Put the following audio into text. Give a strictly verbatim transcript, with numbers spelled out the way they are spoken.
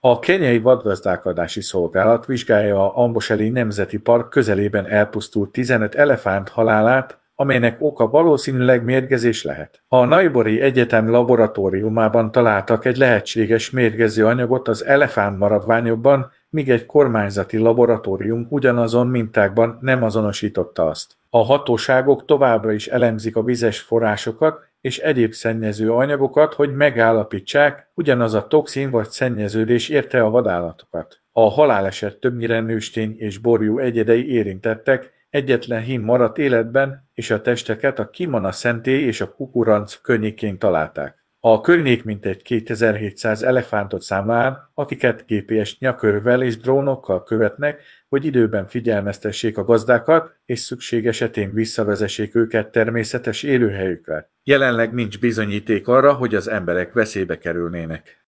A kenyai vadgazdálkodási szolgálat vizsgálja a Amboseli Nemzeti Park közelében elpusztult tizenöt elefánt halálát, amelynek oka valószínűleg mérgezés lehet. A Naibori Egyetem laboratóriumában találtak egy lehetséges mérgező anyagot az elefánt maradványokban, míg egy kormányzati laboratórium ugyanazon mintákban nem azonosította azt. A hatóságok továbbra is elemzik a vizes forrásokat és egyéb szennyező anyagokat, hogy megállapítsák, ugyanaz a toxin vagy szennyeződés érte a vadállatokat. A haláleset többnyire nőstény és borjú egyedei érintettek, egyetlen hím maradt életben, és a testeket a Kimana szentély és a Kukuranc környékén találták. A környék mintegy kétezer-hétszáz elefántot számlál, akiket gé pé es nyakörvvel és drónokkal követnek, hogy időben figyelmeztessék a gazdákat, és szükség esetén visszavezessék őket természetes élőhelyükre. Jelenleg nincs bizonyíték arra, hogy az emberek veszélybe kerülnének.